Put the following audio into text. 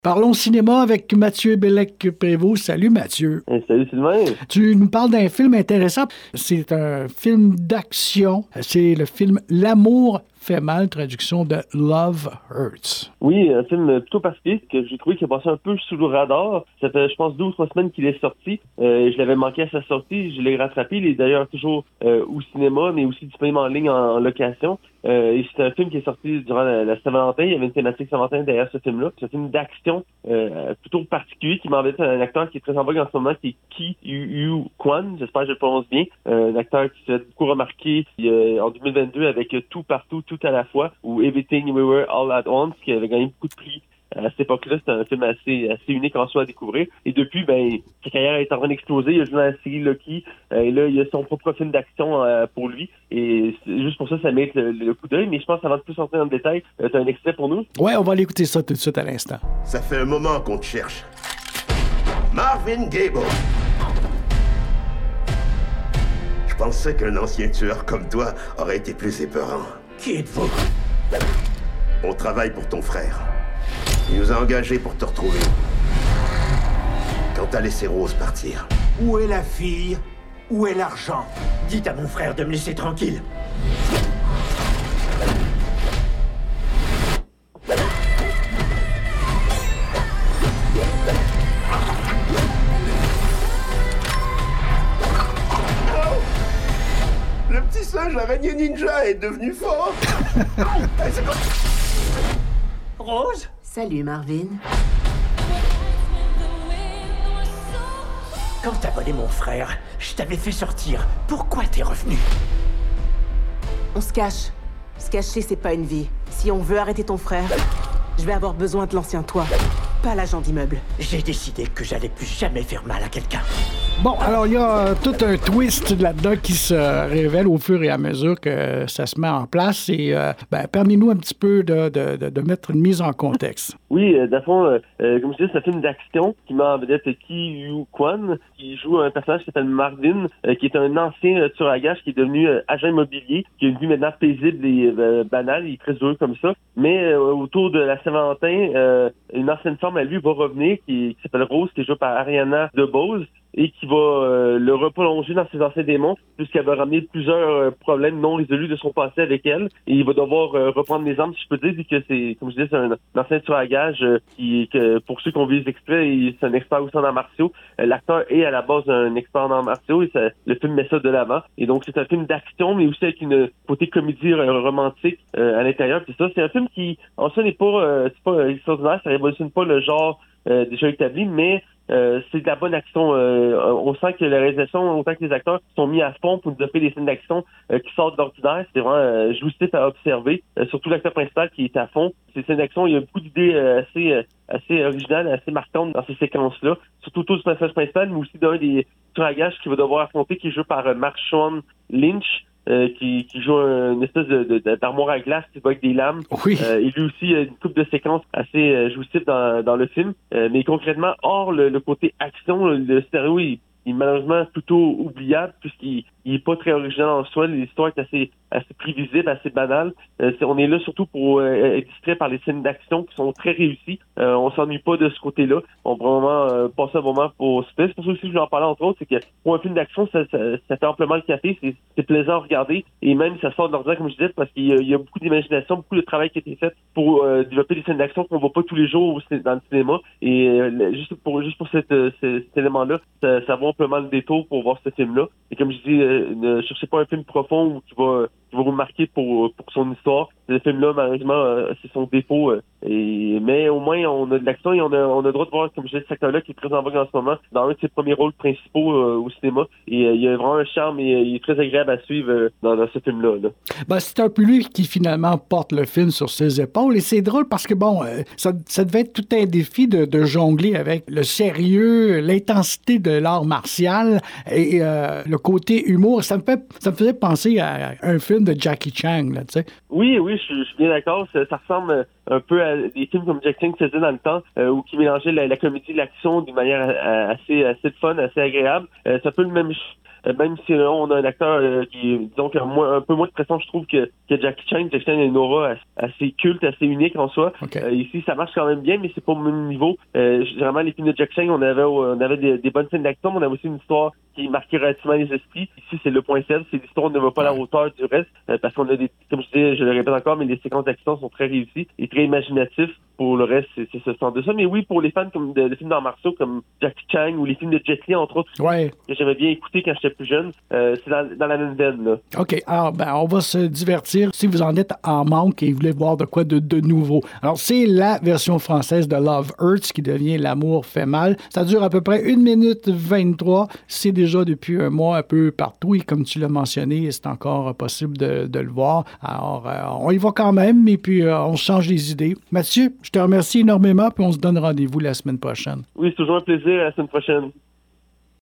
Parlons cinéma avec Mathieu Bellec-Prévost. Salut Mathieu. Salut Sylvain. Tu nous parles d'un film intéressant. C'est un film d'action. C'est le film L'amour fait mal, traduction de Love Hurts. Oui, un film plutôt particulier que j'ai trouvé qui a passé un peu sous le radar. Ça fait, je pense, 2 ou 3 semaines qu'il est sorti. Je l'avais manqué à sa sortie. Je l'ai rattrapé. Il est d'ailleurs toujours au cinéma, mais aussi disponible en ligne en location. Et c'est un film qui est sorti durant la Saint-Valentin. Il y avait une thématique Saint-Valentin derrière ce film-là. C'est un film d'action plutôt particulier qui m'embête. Un acteur qui est très en vogue en ce moment, qui est Ki Yu Kwan. J'espère que je le prononce bien. Un acteur qui s'est beaucoup remarqué en 2022 avec Tout partout, tout à la fois, ou Everything Everywhere All at Once, qui avait gagné beaucoup de prix. À cette époque-là, c'était un film assez unique en soi à découvrir. Et depuis, sa carrière est en train d'exploser. Il a joué dans la série Lucky. Et là, il a son propre film d'action pour lui. Et juste pour ça, ça mérite le coup d'œil. Mais je pense qu'avant de plus entrer dans le détail, tu as un extrait pour nous? Ouais, on va aller écouter ça tout de suite à l'instant. Ça fait un moment qu'on te cherche. Marvin Gable. Je pensais qu'un ancien tueur comme toi aurait été plus épeurant. Qui êtes-vous? On travaille pour ton frère. Il nous a engagés pour te retrouver. Quand t'as laissé Rose partir. Où est la fille? Où est l'argent? Dites à mon frère de me laisser tranquille. Le petit singe araignée ninja est devenu fort. Rose? Salut Marvin. Quand t'as volé mon frère, je t'avais fait sortir. Pourquoi t'es revenu? On se cache. Se cacher, c'est pas une vie. Si on veut arrêter ton frère, je vais avoir besoin de l'ancien toi, pas l'agent d'immeuble. J'ai décidé que j'allais plus jamais faire mal à quelqu'un. Bon, alors il y a tout un twist là-dedans qui se révèle au fur et à mesure que ça se met en place. Et permets-nous un petit peu de mettre une mise en contexte. Oui, d'abord, comme je disais, c'est un film d'action qui met en vedette Ki Yu Kwan, qui joue un personnage qui s'appelle Marvin, qui est un ancien tueur à gages qui est devenu agent immobilier, qui a une vie maintenant paisible et banale, il est très heureux comme ça. Mais autour de la Saint-Valentin, une ancienne femme à lui va revenir, qui s'appelle Rose, qui est jouée par Ariana DeBose, et qui va le replonger dans ses anciens démons, puisqu'elle va ramener plusieurs problèmes non résolus de son passé avec elle, et il va devoir reprendre les armes, si je peux dire, vu que c'est, comme je disais, c'est un ancien tueur à gages que pour ceux qui ont vu les extraits, c'est un expert aussi en arts martiaux. L'acteur est à la base un expert en arts martiaux, et le film met ça de l'avant. Et donc, c'est un film d'action, mais aussi avec une côté comédie romantique à l'intérieur. Puis ça, c'est un film qui, en soi, c'est pas extraordinaire, ça révolutionne pas le genre déjà établi, mais c'est de la bonne action. On sent que la réalisation, autant que les acteurs, sont mis à fond pour nous offrir des scènes d'action qui sortent d'ordinaire. C'est vraiment jouissif à observer. Surtout l'acteur principal qui est à fond. Ces scènes d'action, il y a beaucoup d'idées assez originales, assez marquantes dans ces séquences-là. Surtout autour du personnage principal, mais aussi d'un des tueurs à gages qu'il va devoir affronter, qui est joué par Marshawn Lynch. Qui joue une espèce d'armoire à glace qui va avec des lames. Oui. Et lui aussi, une couple de séquences assez jouissives dans le film. Mais concrètement, hors le côté action, le scénario est malheureusement plutôt oubliable puisqu'il est pas très original en soi. L'histoire est assez prévisible, assez banale. On est là surtout pour être distrait par les scènes d'action qui sont très réussies. On s'ennuie pas de ce côté-là. On va vraiment passer un moment pour se faire. C'est pour ça aussi que je voulais en parler entre autres, c'est que pour un film d'action, ça fait amplement le café. C'est plaisant à regarder. Et même, ça sort de l'ordinaire, comme je disais, parce qu'il y a beaucoup d'imagination, beaucoup de travail qui a été fait pour développer des scènes d'action qu'on voit pas tous les jours dans le cinéma. Et juste pour cet élément-là, ça vaut amplement le détour pour voir ce film-là. Et comme je dis, ne cherchez pas un film profond ou qui va vous marquer pour son histoire. Ce film-là, malheureusement, c'est son défaut. Mais au moins, on a de l'action et on a le droit de voir, comme je disais, cet acteur-là qui est très en vogue en ce moment, dans un de ses premiers rôles principaux au cinéma. Et il a vraiment un charme et il est très agréable à suivre dans ce film-là. Ben, c'est un peu lui qui finalement porte le film sur ses épaules. Et c'est drôle parce que, ça devait être tout un défi de jongler avec le sérieux, l'intensité de l'art martial et le côté humour. Ça me faisait penser à un film de Jackie Chan, là, tu sais. Oui, je suis bien d'accord. Ça ressemble un peu à des films comme Jackie Chan faisait dans le temps, où qui mélangeait la comédie et l'action d'une manière assez fun, assez agréable. C'est un peu le même même si on a un acteur qui est, disons, un peu moins de pression, je trouve, que Jackie Chan. Jackie Chan a une aura assez culte, assez unique en soi. Okay. Ici, ça marche quand même bien, mais c'est pas au même niveau. Généralement, les films de Jackie Chan, on avait des bonnes scènes d'action, mais on avait aussi une histoire qui marquait relativement les esprits. Ici, c'est le point faible, c'est l'histoire ne va pas à la hauteur du reste, parce qu'on a comme je disais, je le répète encore, mais les séquences d'action sont très réussies et très imaginatifs. Pour le reste, c'est ce sens de ça. Mais oui, pour les fans comme de films d'arts martiaux comme Jackie Chan ou les films de Jet Li, entre autres, que j'aimais bien écouter quand j'étais plus jeune, c'est dans la même veine, là. OK. Alors, on va se divertir si vous en êtes en manque et vous voulez voir de quoi de nouveau. Alors, c'est la version française de Love Hurts qui devient L'amour fait mal. Ça dure à peu près 1 minute 23. C'est déjà depuis un mois un peu partout et comme tu l'as mentionné, c'est encore possible de le voir. Alors, on y va quand même et puis on change les idées. Mathieu, je te remercie énormément puis on se donne rendez-vous la semaine prochaine. Oui, c'est toujours un plaisir. À la semaine prochaine.